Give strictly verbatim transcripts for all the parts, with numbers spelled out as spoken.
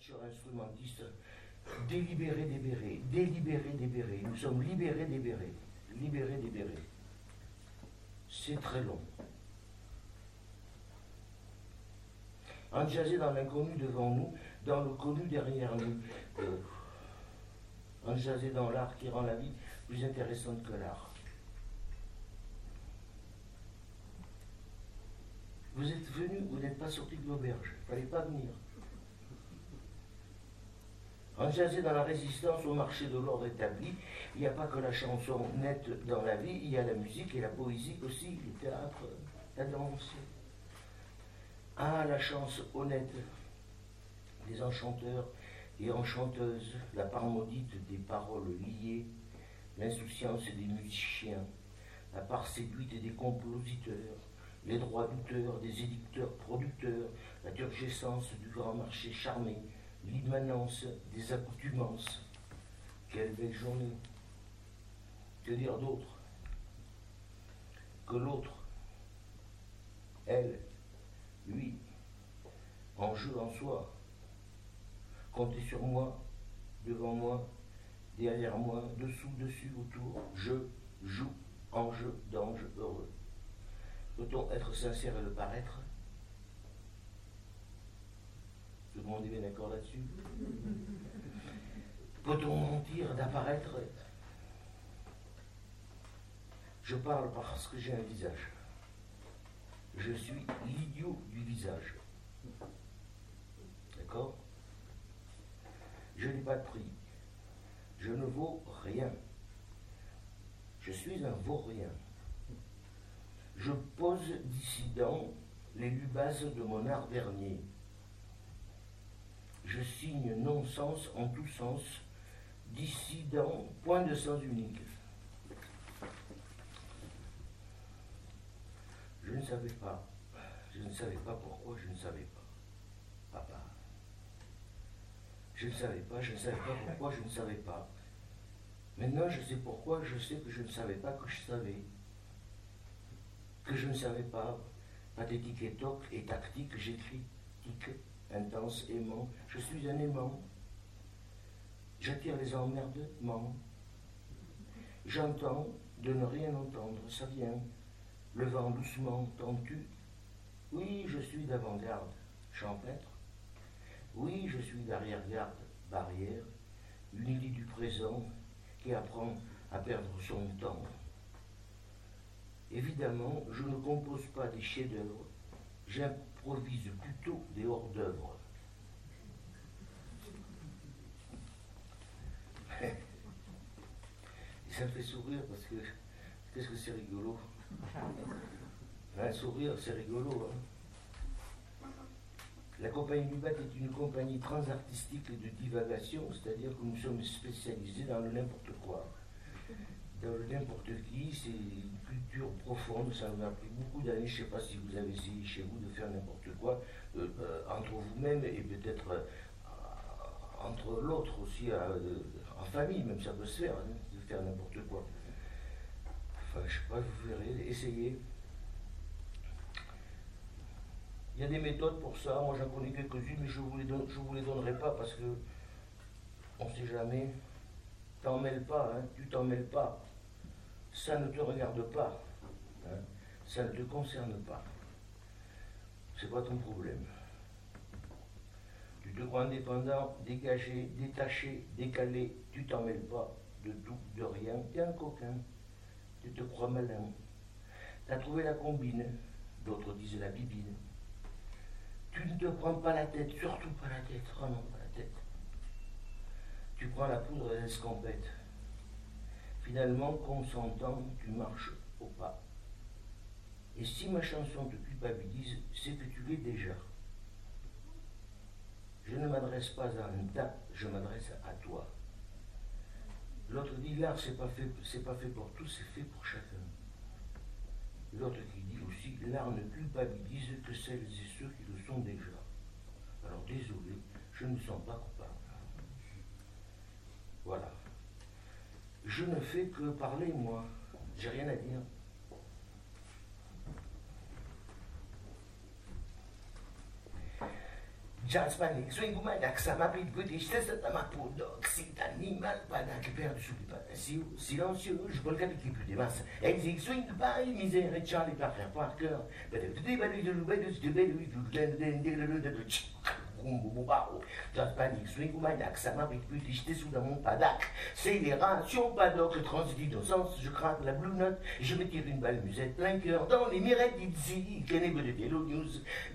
catcheurs, instrumentistes, délibérés, débérés, délibérés, débérés. Nous sommes libérés, débérés, libérés, débérés. C'est très long. Enjazé dans l'inconnu devant nous, dans le connu derrière nous. Euh, enjazé dans l'art qui rend la vie plus intéressante que l'art. Vous êtes venu, vous n'êtes pas sorti de l'auberge, il ne fallait pas venir. Enjazé dans la résistance au marché de l'ordre établi, il n'y a pas que la chanson nette dans la vie, il y a la musique et la poésie aussi, le théâtre, la danse. Ah, la chance honnête des enchanteurs et enchanteuses, la part maudite des paroles liées, l'insouciance des musiciens, la part séduite des compositeurs, les droits d'auteur des éditeurs producteurs, la turgescence du grand marché charmé, l'immanence des accoutumances. Quelle belle journée! Que dire d'autre que l'autre, elle, lui, en jeu en soi, comptez sur moi, devant moi, derrière moi, dessous, dessus, autour, je joue en jeu d'ange heureux. Peut-on être sincère et le paraître? Tout le monde est bien d'accord là-dessus? Peut-on mentir d'apparaître? Je parle parce que j'ai un visage. Je suis l'idiot du visage. D'accord? Je n'ai pas de prix. Je ne vaux rien. Je suis un vaurien. Je pose dissident les lubases de mon art dernier. Je signe non-sens en tous sens, dissident, point de sens unique. Je ne savais pas, je ne savais pas pourquoi je ne savais pas. Papa. Je ne savais pas, je ne savais pas pourquoi je ne savais pas. Maintenant je sais pourquoi, je sais que je ne savais pas que je savais. Que je ne savais pas, pathétique et toc et tactique, j'écris, tic, intense, aimant, je suis un aimant. J'attire les emmerdements. J'entends de ne rien entendre, ça vient. Le vent doucement, tends-tu? Oui, je suis d'avant-garde, champêtre. Oui, je suis d'arrière-garde, barrière. Une île du présent qui apprend à perdre son temps. Évidemment, je ne compose pas des chefs-d'œuvre, j'improvise plutôt des hors-d'œuvre. Et ça me fait sourire parce que, qu'est-ce que c'est rigolo. Un sourire, c'est rigolo. Hein. La compagnie du Bat est une compagnie transartistique de divagation, c'est-à-dire que nous sommes spécialisés dans le n'importe quoi. Dans le n'importe qui, c'est une culture profonde, ça nous a pris beaucoup d'années, je ne sais pas si vous avez essayé chez vous de faire n'importe quoi, euh, euh, entre vous-même et peut-être euh, entre l'autre aussi, euh, en famille, même ça peut se faire, hein, de faire n'importe quoi. Enfin, je ne sais pas, vous verrez, essayez. Il y a des méthodes pour ça, moi j'en connais quelques-unes, mais je ne vous, vous les donnerai pas parce que on ne sait jamais. T'en mêles pas, hein, tu t'en mêles pas. Ça ne te regarde pas. Hein, ça ne te concerne pas. C'est pas ton problème. Tu te crois indépendant, dégagé, détaché, décalé, tu t'en mêles pas de tout, de rien. T'es un coquin. Tu te crois malin. T'as trouvé la combine, d'autres disent la bibine. Tu ne te prends pas la tête, surtout pas la tête, vraiment pas la tête. Tu prends la poudre et l'escampette. Finalement, consentant, tu marches au pas. Et si ma chanson te culpabilise, c'est que tu l'es déjà. Je ne m'adresse pas à un tas, je m'adresse à toi. L'autre dit l'art, c'est pas fait, c'est pas fait pour tous, c'est fait pour chacun. L'autre qui dit aussi l'art ne culpabilise que celles et ceux qui le sont déjà. Alors désolé, je ne me sens pas coupable. Voilà. Je ne fais que parler, moi. J'ai rien à dire. jazz panic, swing maniac, ça m'habite petit, c'est ça ma peau d'oc, c'est animal, panac, perdu sous les pas, silencieux, je vois le gars qui plus des masses, exig, swing, paille, misère et Charlie Parker, par cœur, jazz panic, swing maniac, ça m'habite petit, j'étais sous dans mon padac, c'est les rations, padoc, transit d'innocence, je craque la blue note, je me tire une balle musette, plein cœur, dans les mirettes d'Itzi, Kenebe de Hello News,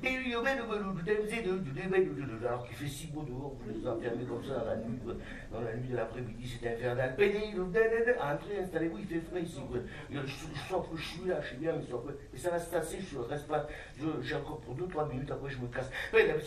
alors qu'il fait si beau dehors, vous les enfermez comme ça dans la nuit, dans la nuit de l'après-midi, c'est infernal, entrez, installez-vous, il fait frais ici, je sens que je suis là, je suis bien, mais sauf que ça va se tasser, je reste pas, j'ai encore pour deux trois minutes, après je me casse.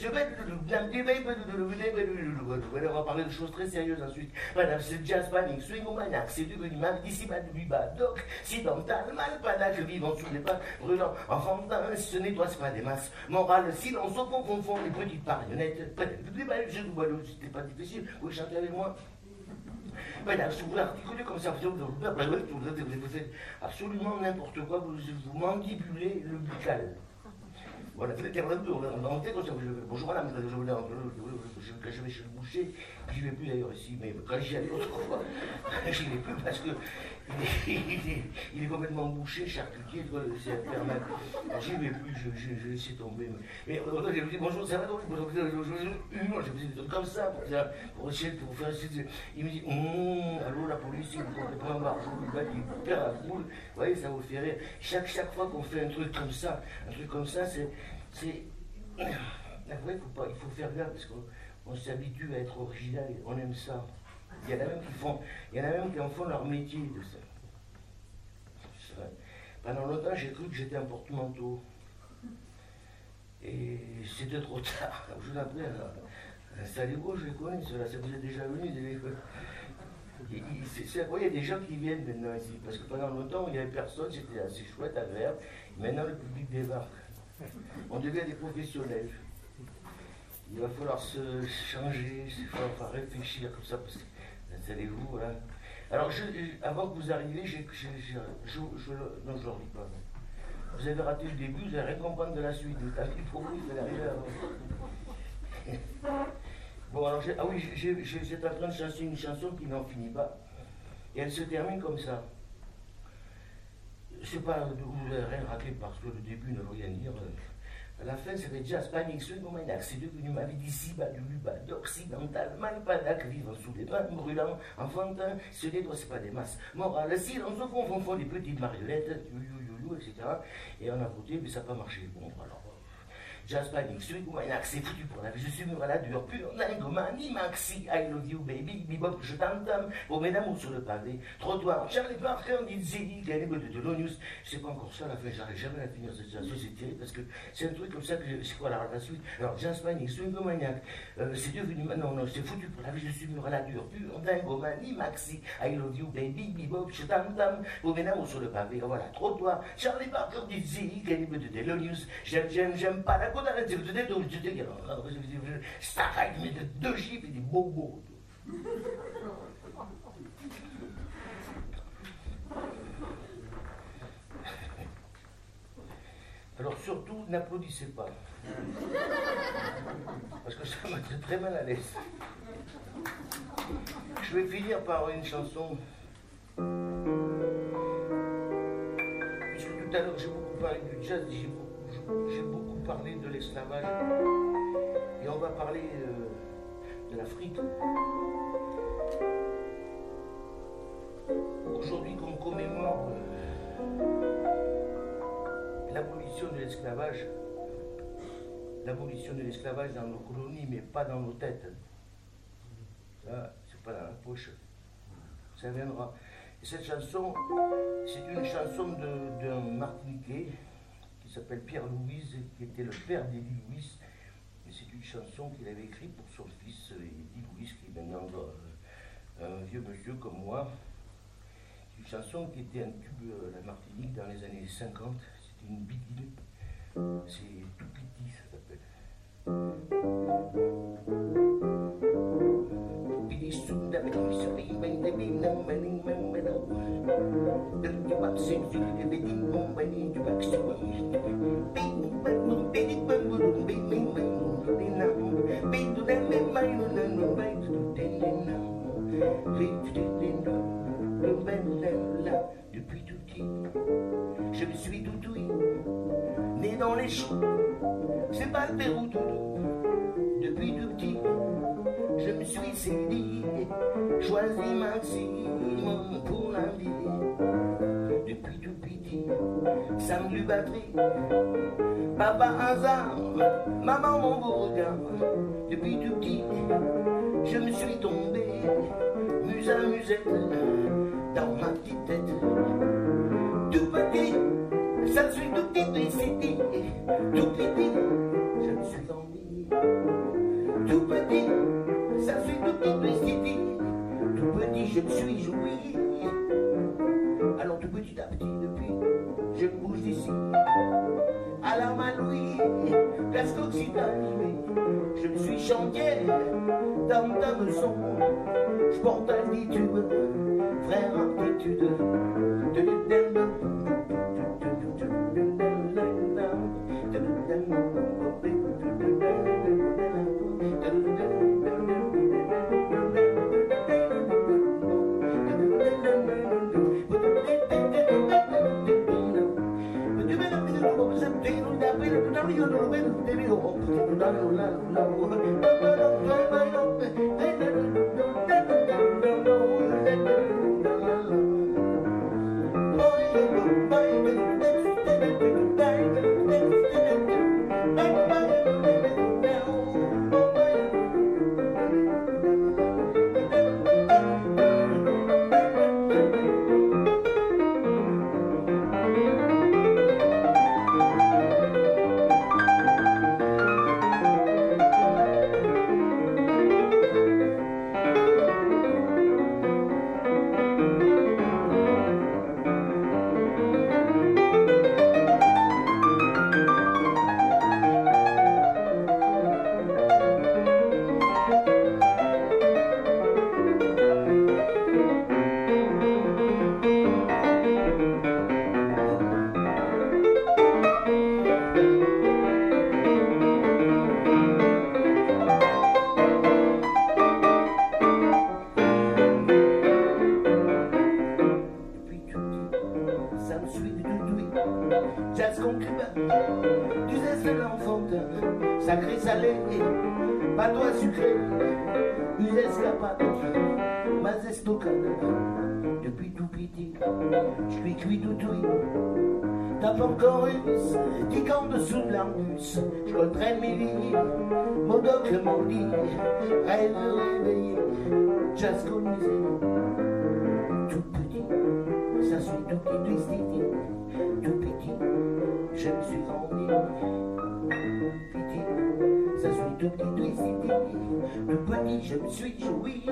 On va parler de choses très sérieuses ensuite. Madame, c'est jazz panic, swing au maniac, c'est devenu mal d'ici, mal du bas, doc, si dans tal, mal panac, vivant sous les pas, brûlant, enfantin, ce nettoie pas des masses, morale, silence, au fond, confond les petites marionnettes, c'était pas difficile, vous chantez avec moi. Madame, si vous articulez comme ça, vous faites absolument n'importe quoi, vous, vous mandibulez le buccal. Voilà, bonjour madame, je vais chez le boucher, j'y vais plus d'ailleurs ici, mais quand j'y allais autrefois, j'y vais plus parce que il est, il est, il est complètement bouché, charcutier, c'est infernal. Alors j'y vais plus, je, je, je laissé tomber. Mais je vous dis bonjour, ça va donc je faisais des trucs comme ça pour, pour essayer pour faire essayer. Il me dit, mmm, allô la police, vous ne comptez pas un margeau, il perd la boule, vous voyez, ça vous fait rire. Chaque, chaque fois qu'on fait un truc comme ça, un truc comme ça, c'est. c'est... La vraie, il, faut pas, il faut faire gaffe parce qu'on s'habitue à être original et on aime ça. Il y en a même qui font, il y en a même qui en font leur métier de ça. Pendant longtemps, j'ai cru que j'étais un porte-manteau. Et c'était trop tard. Je vous en prie, installez-vous, je les connais, ceux-là, ça vous est déjà venu. Il y a des gens qui viennent maintenant ici, parce que pendant longtemps, il n'y avait personne, c'était assez chouette, agréable. Maintenant, le public débarque. On devient des professionnels. Il va falloir se changer, il va falloir réfléchir comme ça, parce que installez-vous, voilà. Alors, je, je, avant que vous arriviez, j'ai, j'ai, j'ai, je, je, non, je ne leur dis pas. Vous avez raté le début, vous allez rien comprendre de la suite. Vous avez pour vous, vous allez arriver avant. Bon, alors, j'ai, ah oui, j'ai, j'ai, j'étais en train de chanter une chanson qui n'en finit pas. Et elle se termine comme ça. Je ne sais pas, vous n'avez rien raté parce que le début ne veut rien dire. À la fin, ça fait jazz panic, swing au maniac, c'est devenu ma vie d'ici, bas du bas d'occidental, mal panac, vivant sous les pins brûlants, enfantin, ce nettoie, c'est pas des masses. Morale, silence, au fond, fond, fond, des petites marionnettes, you, you, you, you, et cetera. Et on a voté, mais ça n'a pas marché. Bon, alors. Jazz panic, swing au maniac, c'est foutu pour la vie, je suis mûr à la dure, pure, ningomanie, maxi, I love you, baby, bebop, je t'entame, pour mes amours sur le pavé, trottoir, Charlie Parker, dit Ziggy, Galibot de Hello News, je sais pas encore ça, à la fin, j'arrive jamais à finir cette chanson, c'est terrible, parce que c'est un truc comme ça que je, c'est quoi la, la suite. Alors, jazz panic, swing au maniac, euh, c'est devenu, non, non, c'est foutu pour la vie, je suis mûr à la dure, pure, ningomanie, maxi, I love you, baby, bebop, je t'entame, pour mes amours sur le pavé, voilà, trottoir, Charlie Parker, dit Ziggy, Galibot de Hello News, j'aime, j'aime, j'aime pas la ça arrête, mais de deux chiffres et des bobos. Alors surtout, n'applaudissez pas. Parce que ça m'a fait très mal à l'aise. Je vais finir par une chanson. Puisque tout à l'heure j'ai beaucoup parlé du jazz, j'ai beaucoup J'ai beaucoup parlé de l'esclavage et on va parler euh, de l'Afrique. Aujourd'hui, qu'on commémore euh, l'abolition de l'esclavage, l'abolition de l'esclavage dans nos colonies, mais pas dans nos têtes. Ça, c'est pas dans la poche. Ça viendra. Et cette chanson, c'est une chanson de, d'un Martiniquais qui s'appelle Pierre Louise, qui était le père d'Eddie Louis. Et c'est une chanson qu'il avait écrite pour son fils Eddie Louis, qui est maintenant euh, un vieux monsieur comme moi. C'est une chanson qui était un tube à la Martinique dans les années cinquante. C'était une bidine. C'est tout petit, ça s'appelle. Pérou doudou. Depuis tout petit, je me suis séduit, choisi maximum pour la vie. Depuis tout petit, ça me lui batterie. Papa hasard, maman mon beau regard. Depuis tout petit, je me suis tombé, muse à musette, dans ma petite tête. Tout petit, ça me suis tout petit, c'était tout petit, je me suis tombé. Tout petit, ça me suis tout petit, c'était tout petit, je me suis joué. Alors tout petit à petit, depuis, je me bouge d'ici. À la Malouie, presque occitanie, je me suis chantier, dame dame son, je porte altitude, frère altitude. Depuis tout petit, je suis cuit tout oui. Tape encore russe, tic en dessous de l'ambus. Je contraîne mes lignes, mon doc le maudit. Rêve réveillé, j'asconisé. Tout petit, ça suit tout petit twisty. Tout petit, je me suis grandi. Petit, ça suit tout petit twisty. Tout petit, je me suis joui.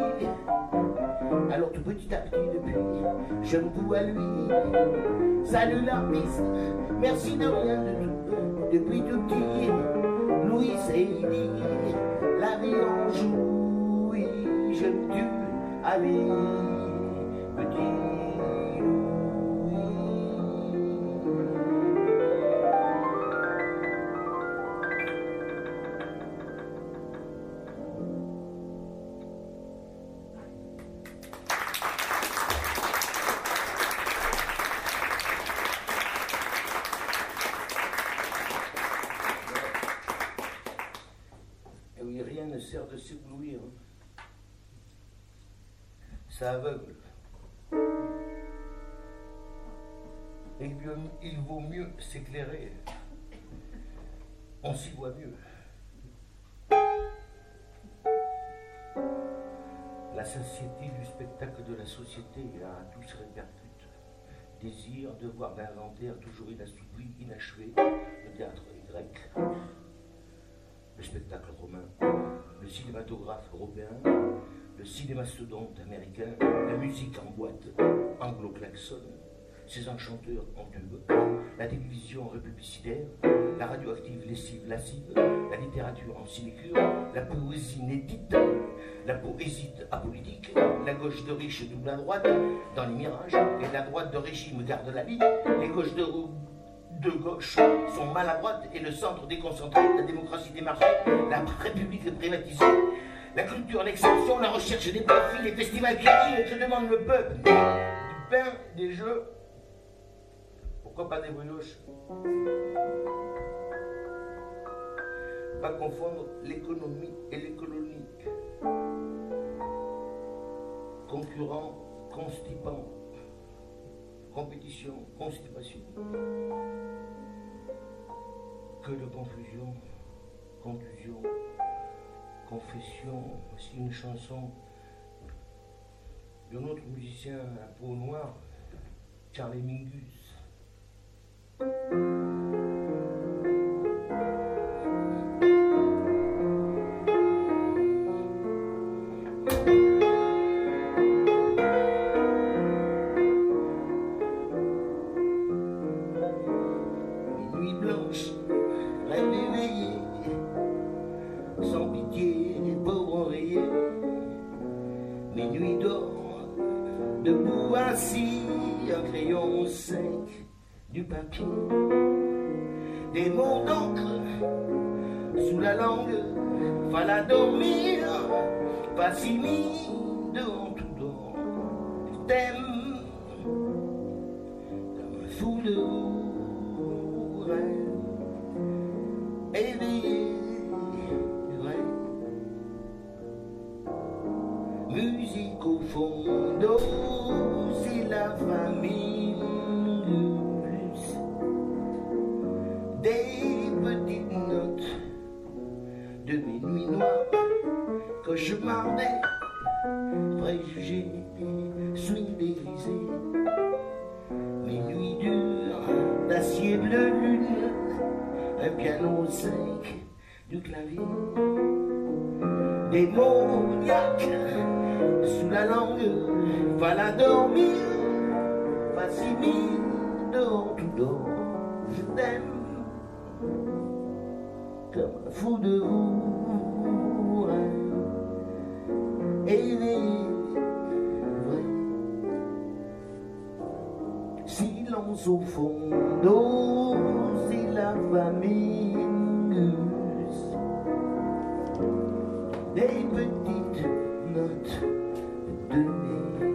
Alors tout petit à petit depuis, je me voue à lui. Salut l'artiste, merci de rien de tout. Depuis tout petit, Louis et Eddy, la vie en jouit. Je me tue à lui, petit. Sert de s'éblouir, ça aveugle. Et bien, il vaut mieux s'éclairer, on s'y voit mieux. La satiété du spectacle de la société a tout se répercute. Désir de voir l'inventaire toujours inassouvi, inachevé, le théâtre grec, le spectacle romain, le cinématographe européen, le cinémastodonte américain, la musique en boîte, anglo-klaxon, ses enchanteurs en tube, la télévision républicitaire, la radioactive lessive lascive, la littérature en sinécure, la poésie inédite, la poésie apolitique, la gauche de riche double à droite, dans les mirages, et la droite de régime garde la ligne, les gauches de de gauche sont maladroites et le centre déconcentré, la démocratie des marchés, la république privatisée, la culture, l'exception, la recherche des profits, les festivals qui arrivent. Je demande le peuple du pain, des jeux, pourquoi pas des brioches? Pas confondre l'économie et l'écolonie. Concurrent, constipant. Compétition, constipation. Que de confusion, contusion, confession. Voici une chanson de notre musicien à peau noire, Charlie Mingus. Du papier, des mots d'encre sous la langue, fallait dormir, pas si mis devant tout dehors. Je t'aime comme un fou de rêve, éveillé du rêve, musique au fond d'eau, c'est la famille. Des petites notes de mes nuits noires, cauchemardais, préjugés, swing d'Élysée, mes nuits dures d'acier bleu lune, un piano sec, du clavier, des mots niaques sous la langue, fallait dormir, facile dehors tout dehors, je t'aime. Comme un fou de vous, éveillé, vrai. Silence au fond d'eau, c'est la famille. Des petites notes de mes.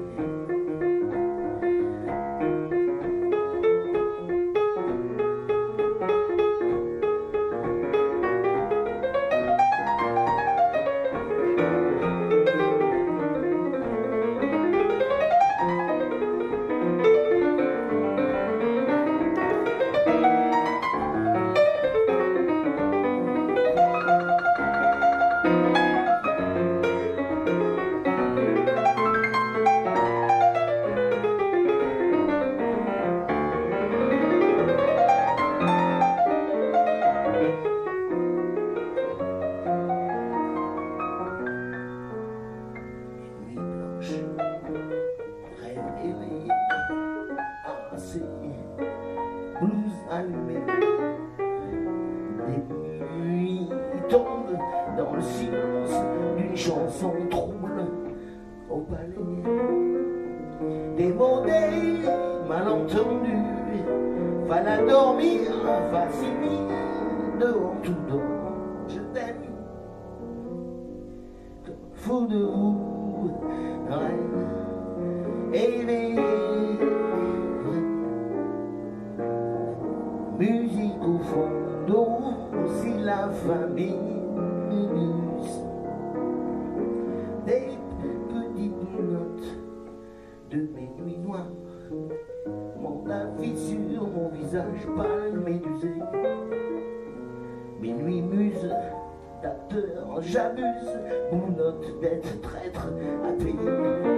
J'abuse, bounotte d'être traître à payer.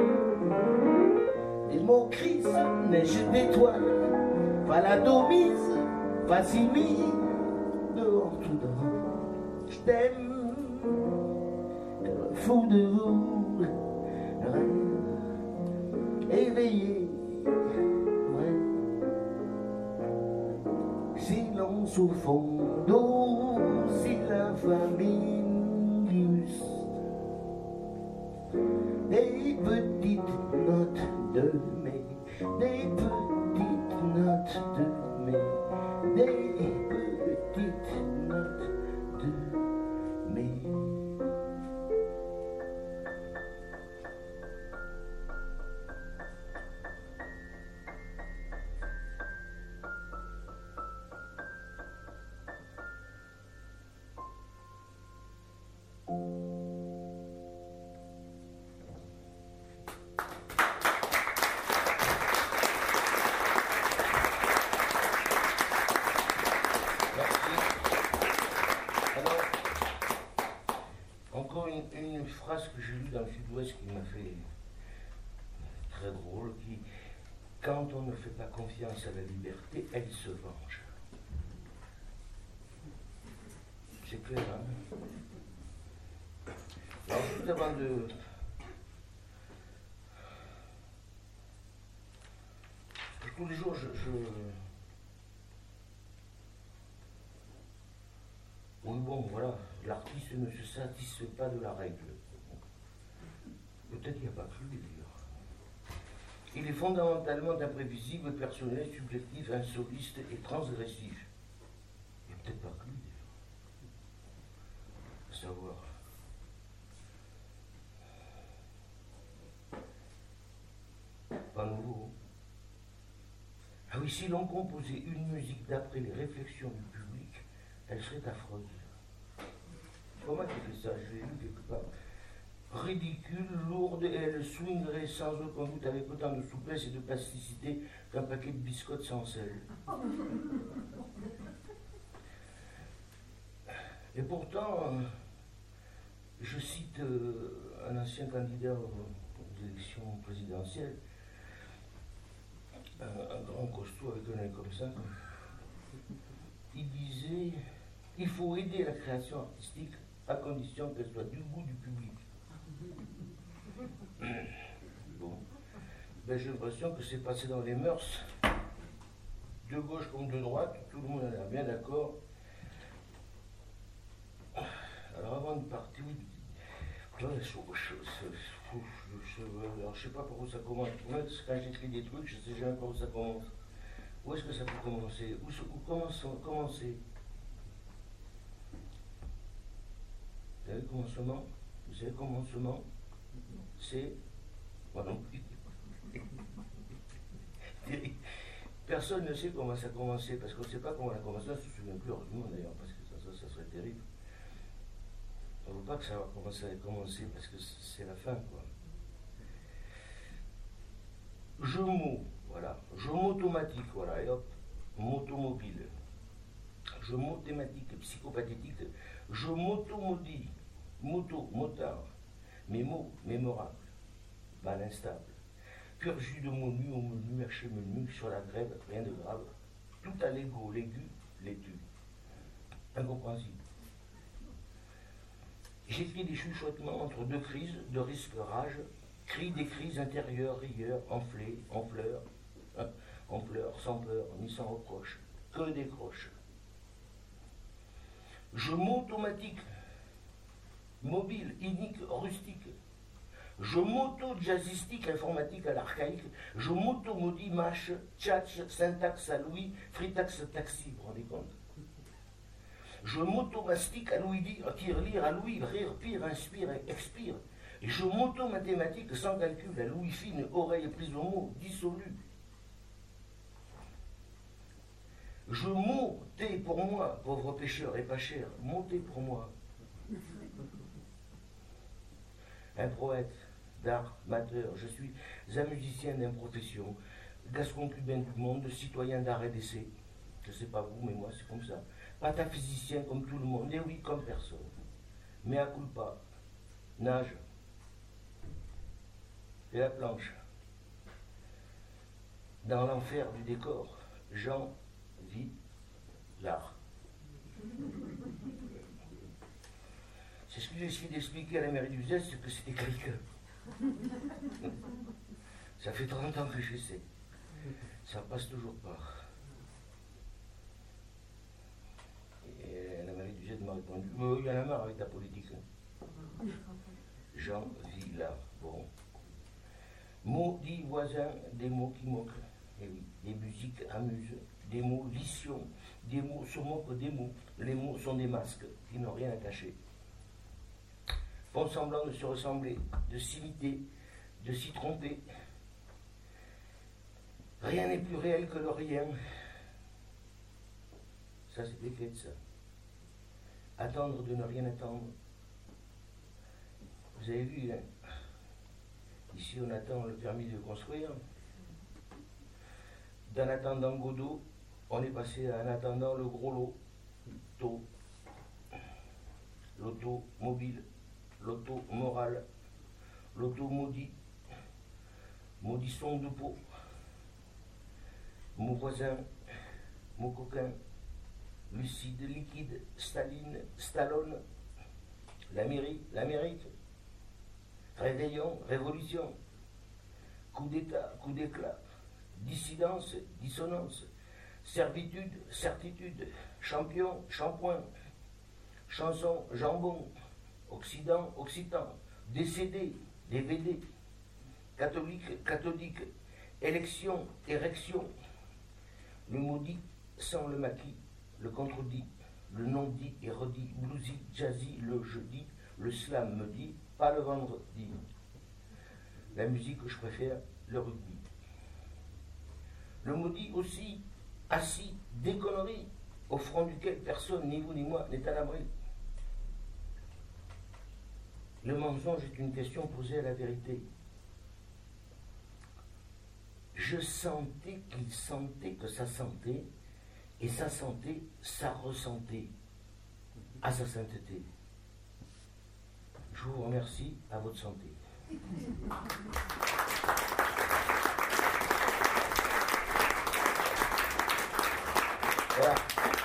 Des mots crissent, neige d'étoiles, valadomise, facile dehors tout dehors. Je t'aime, comme un fou de vous, éveillé, ouais. Silence au fond d'eau, c'est la famille. Des petites notes de mai, des petites notes de mai, des petites notes de mai. phrase que j'ai lue dans le Sud-Ouest qui m'a fait très drôle, qui, quand on ne fait pas confiance à la liberté, elle se venge. C'est clair, hein? Alors, juste avant de... Parce que tous les jours, je... je... Oui, bon, voilà, l'artiste ne se satisfait pas de la règle. Peut-être qu'il n'y a pas cru, d'ailleurs. Il est fondamentalement imprévisible, personnel, subjectif, insoliste et transgressif. Il n'y a peut-être pas cru, d'ailleurs. À savoir. Pas nouveau. Ah oui, si l'on composait une musique d'après les réflexions du public, elle serait affreuse. C'est pas moi qui ai fait ça, je l'ai lu quelque part. Ridicule, lourde, et elle swingerait sans aucun doute avec autant de souplesse et de plasticité qu'un paquet de biscottes sans sel. Et pourtant, je cite euh, un ancien candidat aux élections présidentielles, un, un grand costaud avec un œil comme ça, il disait « Il faut aider la création artistique à condition qu'elle soit du goût du public. » Bon, ben, j'ai l'impression que c'est passé dans les mœurs, de gauche comme de droite, tout le monde a l'air bien d'accord. Alors avant de partir, oui, je ne sais pas par où ça commence. Quand j'écris des trucs, je ne sais jamais par où ça commence. Où est-ce que ça peut commencer? Où, où commence, commencer? Vous savez le commencement? Vous savez le commencement? C'est... Moi non plus. Personne ne sait comment ça a commencé, parce qu'on ne sait pas comment ça a commencé, on ne se souvient plus, heureusement d'ailleurs, parce que ça, ça, ça serait terrible. On ne veut pas que ça va commencer à commencer, parce que c'est la fin, quoi. Je mot, voilà. Je mot automatique, voilà, et hop, motomobile. Je mot thématique, psychopathétique. Je moto-maudit, moto, motard. Mes mots, mémorables, mal instable. Pur jus de mots nus au menu, archi menu, sur la grève, rien de grave. Tout à l'ego, l'aigu, l'étu. Incompréhensible. J'écris des chuchotements entre deux crises, de risque rage, cris des crises intérieures, rieurs, enflées, en fleurs, hein, en pleurs, sans peur, ni sans reproche, que des croches. Je m'automatique, mobile, inique, rustique. Je m'auto-jazzistique, informatique à l'archaïque. Je m'auto-maudis, mâche, tchatch, syntaxe à Louis, fritaxe, taxi, vous vous rendez compte? Je m'auto-mastique à Louis dit, tire, lire à Louis, rire, pire, inspire, expire. Et je m'auto-mathématique sans calcul à Louis fine, oreille prise au mot, dissolu. Je montais pour moi, pauvre pécheur et pas cher, montez pour moi. Un poète d'art, mateur, je suis un musicien d'improfession, gascon cubain du monde, citoyen d'art et d'essai. Je ne sais pas vous, mais moi c'est comme ça. Pataphysicien comme tout le monde, et oui, comme personne. Mais à culpa, nage, et la planche. Dans l'enfer du décor, Jean vit l'art. C'est ce que j'ai essayé d'expliquer à la mairie d'Uzès, c'est que c'était quelqu'un. Ça fait trente ans que j'essaie. Ça passe toujours pas. Et la mairie d'Uzès m'a répondu, oh, il y en a marre avec ta politique. Jean vit l'art. Bon. Maudit voisin, des mots qui moquent. Et oui, des musiques amusent, des mots licions, des mots se moquent des mots. Les mots sont des masques qui n'ont rien à cacher. Font semblant de se ressembler, de s'imiter, de s'y tromper. Rien n'est plus réel que le rien. Ça, c'est décret de ça. Attendre de ne rien attendre. Vous avez vu, hein? Ici, on attend le permis de construire. D'en attendant Godot, on est passé à en attendant le gros lot. Tôt. L'automobile. l'auto moral, l'auto maudit, maudisson de peau, mon voisin, mon coquin, lucide, liquide, Staline, Stallone, la mairie, l'Amérique, réveillon, révolution, coup d'état, coup d'éclat, dissidence, dissonance, servitude, certitude, champion, shampoing, chanson, jambon, occident, occitan, décédé, D V D, catholique, cathodique, élection, érection, le maudit sans le maquis, le contredit, le non-dit et redit, bluesy, jazzy, le jeudi, le slam me dit, pas le vendredi. La musique que je préfère, le rugby. Le maudit aussi, assis, des conneries, au front duquel personne, ni vous ni moi, n'est à l'abri. Le mensonge est une question posée à la vérité. Je sentais qu'il sentait que ça sentait, et ça sentait, ça ressentait à sa sainteté. Je vous remercie, à votre santé. Voilà.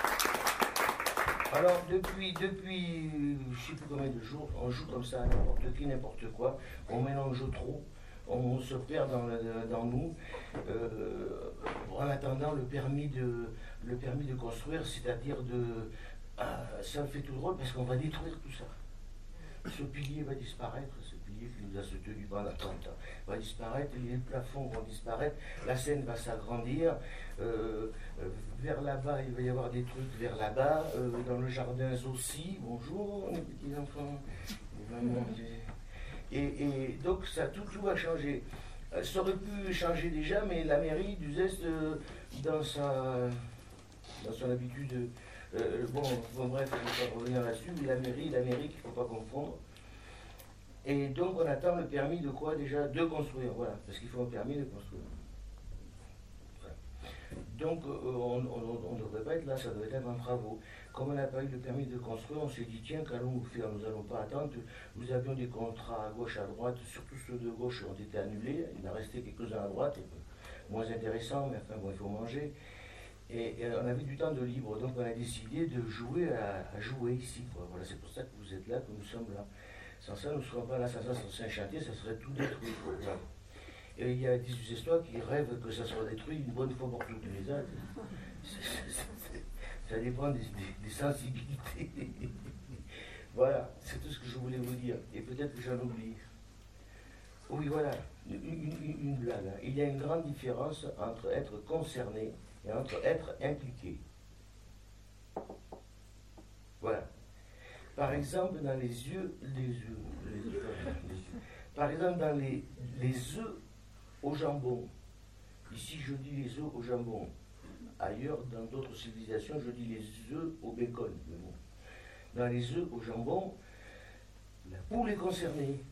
Alors, depuis, depuis, je ne sais plus combien de jours, on joue comme ça, n'importe qui, n'importe quoi, on mélange trop, on se perd dans, le, dans nous, euh, en attendant le permis de, le permis de construire, c'est-à-dire de... Euh, ça me fait tout drôle parce qu'on va détruire tout ça. Ce pilier va disparaître, ce pilier qui nous a soutenu pendant trente ans, va disparaître, les plafonds vont disparaître, la Seine va s'agrandir, euh, vers là-bas, il va y avoir des trucs vers là-bas, euh, dans le jardin aussi, bonjour mes petits enfants, et, et donc ça, tout, tout va changer. Ça aurait pu changer déjà, mais la mairie du Zest, euh, dans, sa, dans son habitude... Euh, bon, bon, bref, je ne vais pas revenir là-dessus, la mairie, l'Amérique, il ne faut pas confondre. Et donc on attend le permis de quoi déjà? De construire, voilà, parce qu'il faut un permis de construire. Voilà. Donc euh, on ne devrait pas être là, ça devrait être en travaux. Comme on n'a pas eu le permis de construire, on s'est dit tiens, qu'allons-nous faire? Nous n'allons pas attendre. Nous avions des contrats à gauche, à droite, surtout ceux de gauche ont été annulés, il en restait quelques-uns à droite, moins intéressants, mais enfin bon, il faut manger. Et, et on avait du temps de libre, donc on a décidé de jouer à, à jouer ici. Quoi. Voilà, c'est pour ça que vous êtes là, que nous sommes là. Sans ça, nous ne serions pas là. Sans ça, c'est un chantier, ça serait tout détruit. Voilà. Et il y a des histoires qui rêvent que ça soit détruit une bonne fois pour toutes les autres. Ça dépend des, des, des sensibilités. Voilà, c'est tout ce que je voulais vous dire. Et peut-être que j'en oublie. Oui, voilà, une, une, une blague. Hein. Il y a une grande différence entre être concerné et entre être impliqué. Voilà. Par exemple, dans les yeux, les yeux, les yeux, les yeux. Par exemple, dans les, les œufs au jambon. Ici, je dis les œufs au jambon. Ailleurs, dans d'autres civilisations, je dis les œufs au bacon. Mais bon. Dans les œufs au jambon, la poule est concernée.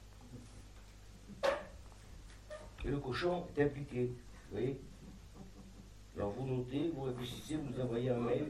Et le cochon est impliqué. Vous voyez? Alors vous notez, vous réfléchissez, vous envoyez un mail.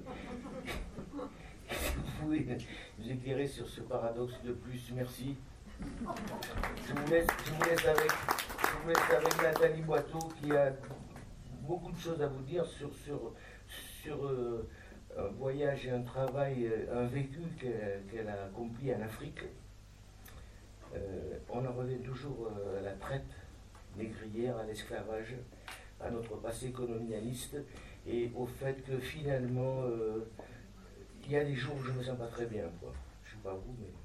Vous pouvez nous éclairer sur ce paradoxe de plus. Merci. Je vous laisse, je vous laisse, avec, je vous laisse avec Nathalie Boiteau qui a beaucoup de choses à vous dire sur, sur, sur euh, un voyage et un travail, un vécu qu'elle, qu'elle a accompli en Afrique. Euh, on en revient toujours à la traite négrière, à l'esclavage, à notre passé colonialiste et au fait que finalement, euh, il y a des jours où je ne me sens pas très bien. Quoi. Je ne sais pas vous, mais...